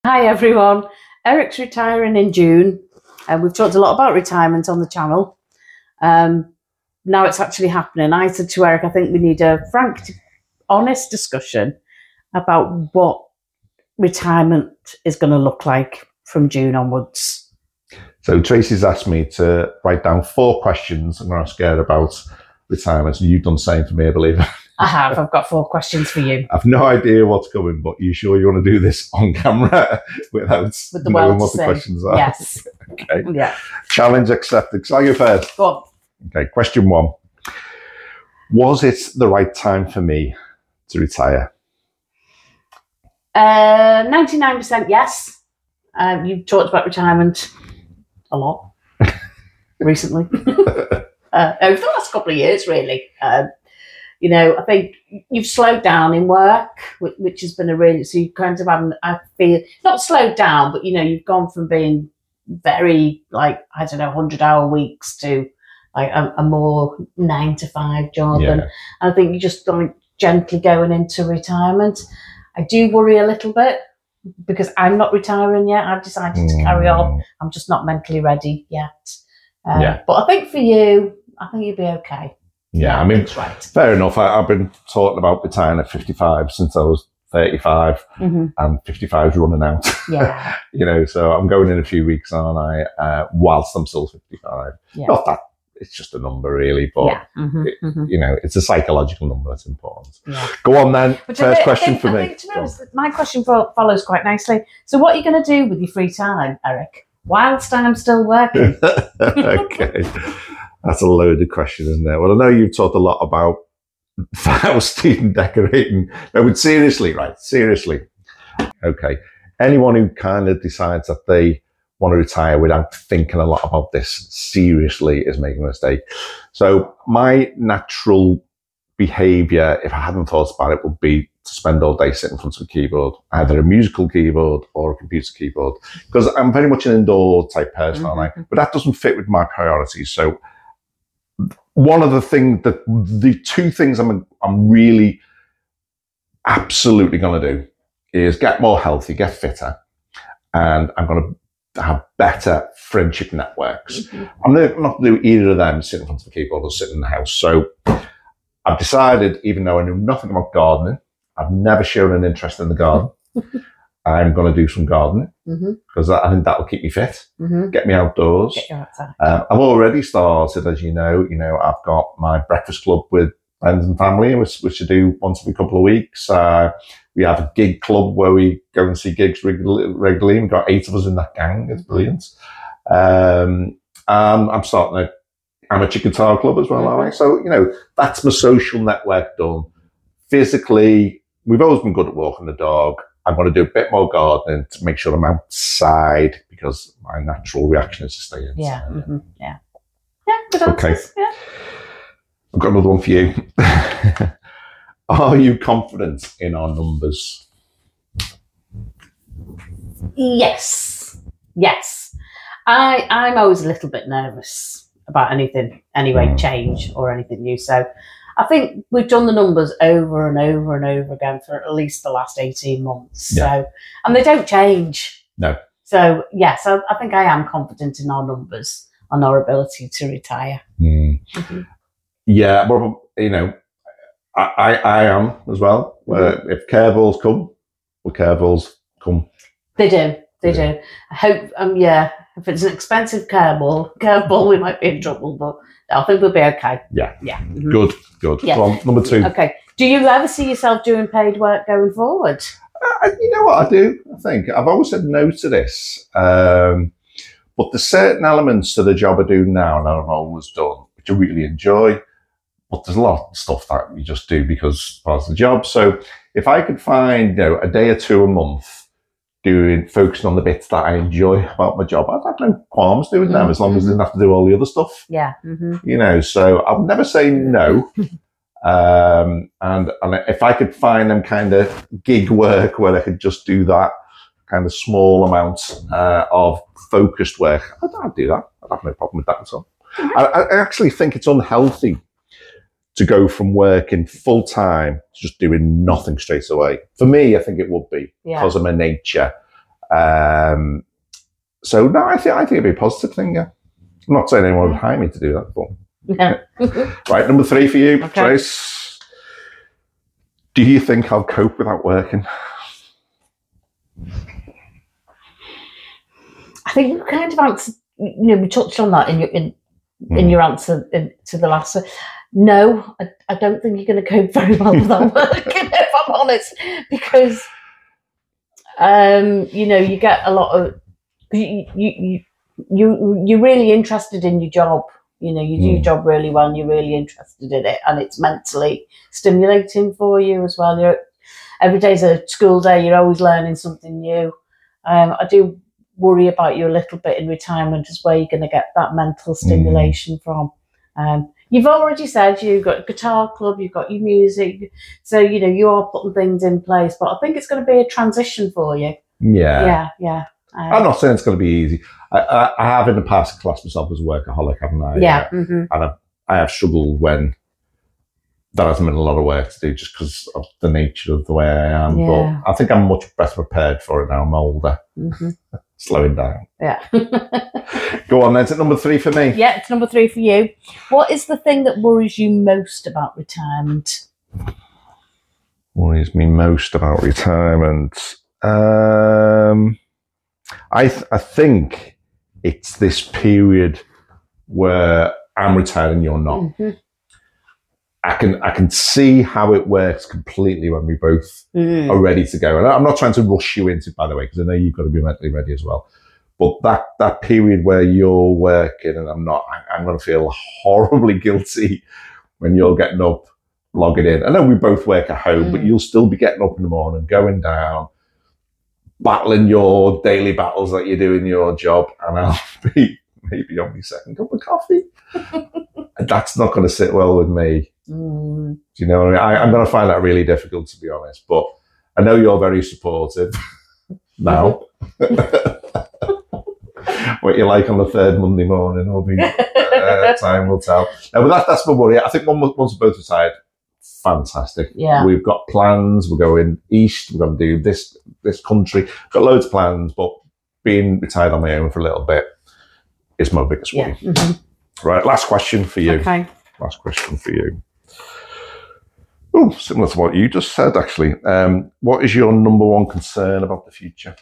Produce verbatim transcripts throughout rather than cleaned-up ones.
Hi everyone, Eric's retiring in June and we've talked a lot about retirement on the channel. Um, now it's actually happening. I said to Eric, I think we need a frank, honest discussion about what retirement is going to look like from June onwards. So Tracy's asked me to write down four questions I'm scared about retirement, and you've done the same for me, I believe. I have. I've got four questions for you. I've no idea what's coming, but you sure you want to do this on camera without With the knowing what see. the questions are? Yes. Okay. Yeah. Challenge accepted. So I go first. Go on. Okay. Question one. Was it the right time for me to retire? Uh, ninety-nine percent yes. Um, you've talked about retirement a lot recently. uh, over the last couple of years, really. Um, you know, I think you've slowed down in work, which, which has been a really, so you kind of haven't, I feel, not slowed down, but, you know, you've gone from being very, like, I don't know, one hundred hour weeks to like a, a more nine to five job. Yeah. And I think you're just like gently going into retirement. I do worry a little bit because I'm not retiring yet. I've decided to carry on. I'm just not mentally ready yet. Uh, yeah. But I think for you, I think you'll be okay. Yeah, yeah I mean, right. Fair enough. I, I've been talking about retiring at fifty-five since I was thirty-five, mm-hmm. and fifty-five is running out. Yeah. You know, so I'm going in a few weeks, aren't I? Uh, whilst I'm still fifty-five. Yeah. Not that it's just a number, really, but yeah. mm-hmm. It, mm-hmm. you know, it's a psychological number that's important. Yeah. Go on then. But First think, question think, for I me. Think, to be honest, my question follows quite nicely. So, what are you going to do with your free time, Eric, whilst I'm still working? Okay. That's a loaded question, isn't it? Well, I know you've talked a lot about Fausty and decorating. No, but seriously, right? Seriously. Okay. Anyone who kind of decides that they want to retire without thinking a lot about this seriously is making a mistake. So my natural behavior, if I hadn't thought about it, would be to spend all day sitting in front of a keyboard, either a musical keyboard or a computer keyboard, because I'm very much an indoor type person, mm-hmm. aren't I? But that doesn't fit with my priorities. So one of the things that the two things I'm I'm really absolutely going to do is get more healthy, get fitter, and I'm going to have better friendship networks. Mm-hmm. I'm not going to do either of them, sit in front of the keyboard or sit in the house. So I've decided, even though I knew nothing about gardening, I've never shown an interest in the garden. I'm going to do some gardening because mm-hmm. I think that will keep me fit, mm-hmm. get me outdoors. Get you outside. Um, I've already started, as you know. You know, I've got my breakfast club with friends and family, which, which I do once every couple of weeks. Uh, we have a gig club where we go and see gigs regularly. regularly. We've got eight of us in that gang. It's brilliant. Um, um, I'm starting an amateur guitar club as well. Mm-hmm. So, you know, that's my social network done. Physically, we've always been good at walking the dog. I'm going to do a bit more gardening to make sure I'm outside because my natural reaction is to stay inside. Yeah. Mm-hmm. Yeah. Yeah. Good okay. Answers. Yeah. I've got another one for you. Are you confident in our numbers? Yes. Yes. I, I'm always a little bit nervous about anything, anyway, mm. change or anything new. So I think we've done the numbers over and over and over again for at least the last eighteen months. Yeah. So, and they don't change. No. So, yes, I, I think I am confident in our numbers and our ability to retire. Mm. Mm-hmm. Yeah, well, you know, I, I, I am as well. Mm-hmm. Uh, if curveballs come, well, curveballs come. They do. They yeah. do. I hope, um, yeah, if it's an expensive curveball, curveball, we might be in trouble, but I think we'll be okay. Yeah. Yeah. Mm-hmm. Good, good. Yeah. Well, number two. Okay. Do you ever see yourself doing paid work going forward? Uh, you know what I do, I think. I've always said no to this. Um, but there's certain elements to the job I do now that I've always done, which I really enjoy. But there's a lot of stuff that you just do because it's part of the job. So if I could find, you know, a day or two a month doing, focusing on the bits that I enjoy about my job, I'd have no qualms doing mm-hmm. them as long as I didn't have to do all the other stuff. Yeah. Mm-hmm. You know, so I'll never say no. um, and, and if I could find them kind of gig work where I could just do that kind of small amount uh, of focused work, I'd, I'd do that. I'd have no problem with that at all. Mm-hmm. I, I actually think it's unhealthy to go from working full time to just doing nothing straight away. For me, I think it would be yeah. because of my nature. Um, so no, I think I think it'd be a positive thing. Yeah, I'm not saying anyone would hire me to do that, but Yeah. right. Number three for you, Okay. Trace. Do you think I'll cope without working? I think you kind of answered, you know, we touched on that in your in, Mm. in your answer in, to the last. No, I, I don't think you're going to cope very well without working, if I'm honest, because um, you know, you get a lot of you you you you're really interested in your job. You know, you do Mm. your job really well, and you're really interested in it, and it's mentally stimulating for you as well. You're, every day's a school day. You're always learning something new. Um, I do worry about you a little bit in retirement as where you're going to get that mental stimulation mm. from. Um, you've already said you've got a guitar club, you've got your music, so you know you are putting things in place. But I think it's going to be a transition for you. Yeah, yeah, yeah. Um, I'm not saying it's going to be easy. I, I, I have in the past classed myself as a workaholic, haven't I? Yeah, mm-hmm. and I, I have struggled when that hasn't been a lot of work to do just because of the nature of the way I am. Yeah. But I think I'm much better prepared for it now. I'm older. Mm-hmm. Slowing down. Yeah. Go on then to number three for me. Yeah, it's number three for you. What is the thing that worries you most about retirement? Worries me most about retirement? Um, I th- I think it's this period where I'm retiring, you're not. Mm-hmm. I can I can see how it works completely when we both mm. are ready to go. And I'm not trying to rush you into it, by the way, because I know you've got to be mentally ready as well. But that, that period where you're working and I'm not, I, I'm going to feel horribly guilty when you're getting up, logging in. I know we both work at home, mm. but you'll still be getting up in the morning, going down, battling your daily battles that you do in your job, and I'll be maybe on my second cup of coffee. And that's not going to sit well with me. Mm. Do you know what I mean? I, I'm going to find that really difficult, to be honest. But I know you're very supportive now. What you like on the third Monday morning will be uh, time will tell. No, but that, that's my worry. I think once we're both retired, fantastic. Yeah. We've got plans. We're going east. We're going to do this this country. Got loads of plans, but being retired on my own for a little bit is my biggest worry. Yeah. Mm-hmm. Right, last question for you. Okay. Last question for you. Oh, similar to what you just said, actually. Um, what is your number one concern about the future?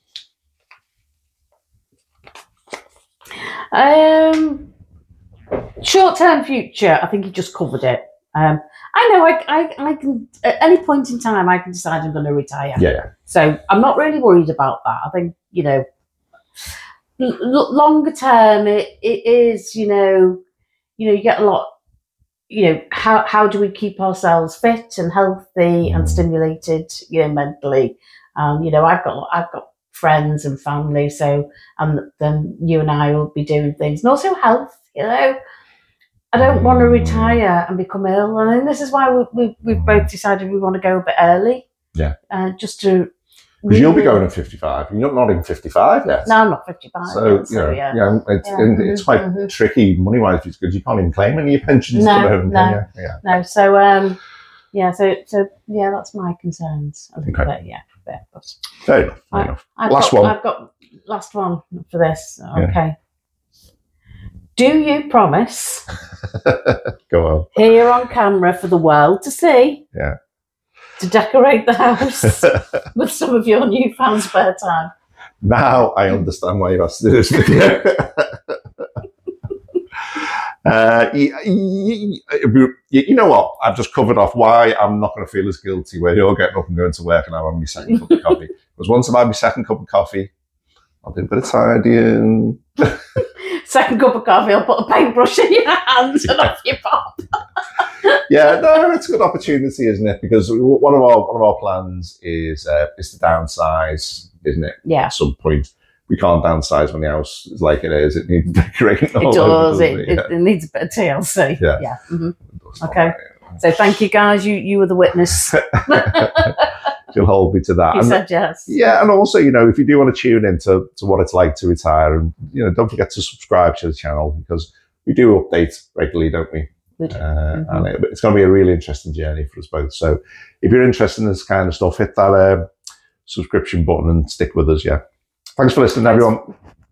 Um, short-term future. I think you just covered it. Um, I know. I, I, I can at any point in time I can decide I'm going to retire. Yeah, yeah. So I'm not really worried about that. I think you know, l- longer term, it, it is. You know, you know, you get a lot. You know, how how do we keep ourselves fit and healthy and stimulated? You know, mentally. Um, you know, I've got I've got friends and family, so and then you and I will be doing things, and also health. You know, I don't want to retire and become ill, and then this is why we, we we've both decided we want to go a bit early. Yeah, uh, just to. Because you'll be going at fifty-five. You're not even fifty-five yet. No, I'm not fifty-five. So, yet, you know, so yeah. yeah, it's, yeah. and it's quite mm-hmm. tricky money-wise because you can't even claim any of your pensions no, at the moment. No, yeah. no. So, um, yeah, so, so, yeah, that's my concerns. A little Okay. bit, yeah. Bit, but Fair enough. Fair I, enough. I've Last got, one. I've got last one for this. Yeah. Okay. Do you promise, Go on. here on camera for the world to see, Yeah. to decorate the house with some of your newfound spare time? Now I understand why you have to do this video. uh, you, you, you know what? I've just covered off why I'm not going to feel as guilty when you're getting up and going to work and I'm having my second cup of coffee. Because once I've had my second cup of coffee, I'll do a bit of tidying. Second cup of coffee, I'll put a paintbrush in your hands and off you pop. Yeah, no, it's a good opportunity, isn't it? Because one of our one of our plans is uh, is to downsize, isn't it? Yeah. At some point, we can't downsize when the house is like it is. It needs decorating. It does. Over, it, it, it, yeah. it needs a bit of T L C. Yeah. yeah. Mm-hmm. Okay. So thank you, guys. You you were the witness. She'll hold me to that. You and said yes. Yeah, and also, you know, if you do want to tune in to, to what it's like to retire, and you know, don't forget to subscribe to the channel because we do update regularly, don't we? We do. Uh, mm-hmm. And it, it's going to be a really interesting journey for us both. So, if you're interested in this kind of stuff, hit that uh, subscription button and stick with us. Yeah. Thanks for listening, everyone.